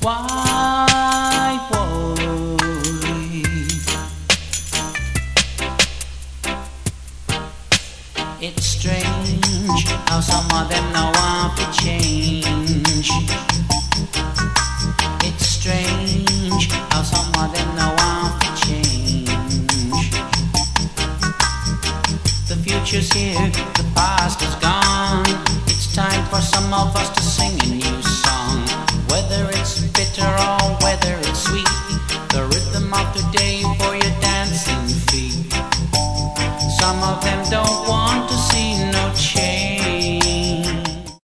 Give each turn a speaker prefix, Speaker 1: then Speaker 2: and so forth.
Speaker 1: Why worry? It's strange how some of them now want to change. It's strange how some of them now want to change. The future's here.